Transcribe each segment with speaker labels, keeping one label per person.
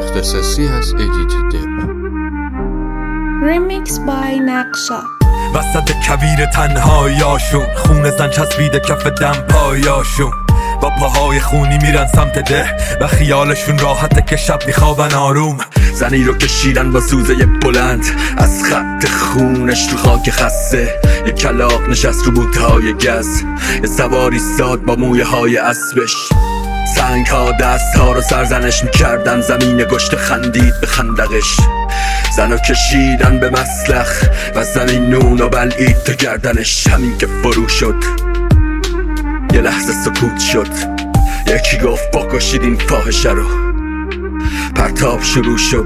Speaker 1: اختصاصی از ادیت دپ.
Speaker 2: Remix by نقشا.
Speaker 3: وسط کویر تنهاییاشون خون زن چسبیده کف دم پایاشون، با پاهای خونی میرن سمت ده و خیالشون راحته که شب میخوابن آروم. زنی رو کشیدن با سوزه بلند از خط خونش تو خاک خسته، یه کلاغ نشست رو بوتهای گز، یه سواری ساد با مویه های اسبش. سنگ ها دست ها رو سرزنش میکردن، زمین گشت خندید به خندقش. زنو کشیدن به مسلخ و زمین نون و بلعید تو گردنش. همین که فرو شد یه لحظه سکوت شد، یکی گفت بکشید این فاحشه رو. پرتاب شروع شد،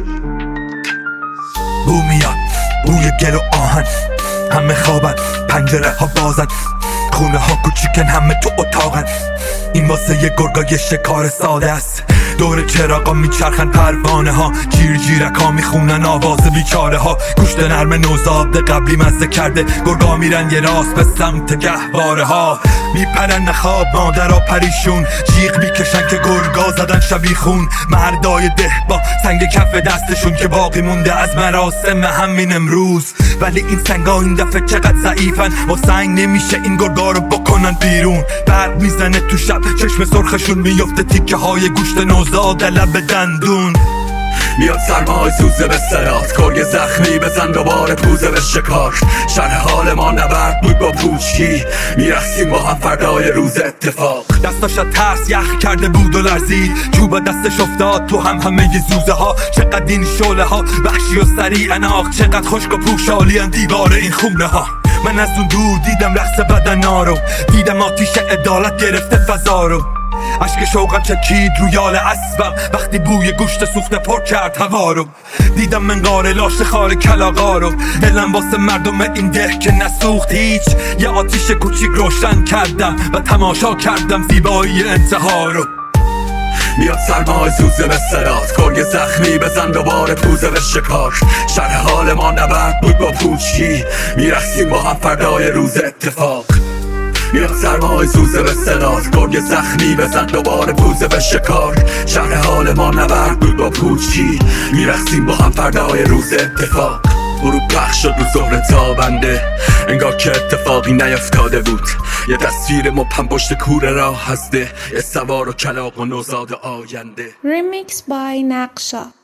Speaker 3: بو میاد، بوی گل و آهن، همه خوابن، پنجره ها بازن، خونه ها کوچیکن، همه تو اتاقن. این واسه یه گرگای شکار ساده است. دور چراغا میچرخن پروانه ها، جیر جیرک ها میخونن آواز بیچاره ها. گوشت نرم نوزاد قبلی مزه کرده، گرگا میرن یه راست به سمت گهواره ها. میپرن نخواب مادرها پریشون، جیغ میکشن که گرگا زدن شبیخون. مردای ده با سنگ کف دستشون که باقی مونده از مراسم همین امروز. ولی این سنگا این دفعه چقدر ضعیفن، با سنگ نمیشه این گرگا رو بکنن بیرون. برق میزنه تو شب، چشم سرخشون میفته تیکه های گوشت نوزاد لب دندون. میاد سرمای سوزه به سرات، گرگ زخمی بزن دوباره پوزه به شکار. شرح حال ما نبرد بود با پوچی، میرسیم با هم فردای روز اتفاق. دستاش ترس یخ کرده بود و لرزید، چوب دستش افتاد تو همه زوزه ها. چقدر این شعله ها وحشی و سریع آخ، چقدر خشک و پوشالی ان دیوار این خونه ها. من از اون دور دیدم رقص بدنا رو، دیدم آتیش عدالت گرفته فضا رو. عشق شوقم چکید رو یال اسبم وقتی بوی گوشت سوخته پر کرد هوا رو. دیدم منقار لاش خار کلاغا رو، دلم واسه مردم این ده که نسوخت هیچ. یه آتیش کوچیک روشن کردم و تماشا کردم زیبایی انتها رو. میاد سرمای سوزه به سرات، گرگ زخمی بزن دوباره پوزه به شکار. شرح حال ما نبرد بود با پوچی، میرسیم با هم فردای روز اتفاق. میاد سرمای سوزه به صدات، گرگ زخمی بزن دوباره پوزه به شکار. شهر حال ما نبرد بود با پوچی، میرسیم با هم فردای روز اتفاق. غروب پخش شد رو ظهر تابنده، انگار که اتفاقی نیفتاده بود. یه تصویر مبهم پشت کوره راه هسته، یه سوار و کلاغ و نوزاد آینده.
Speaker 2: Remix by نقشا.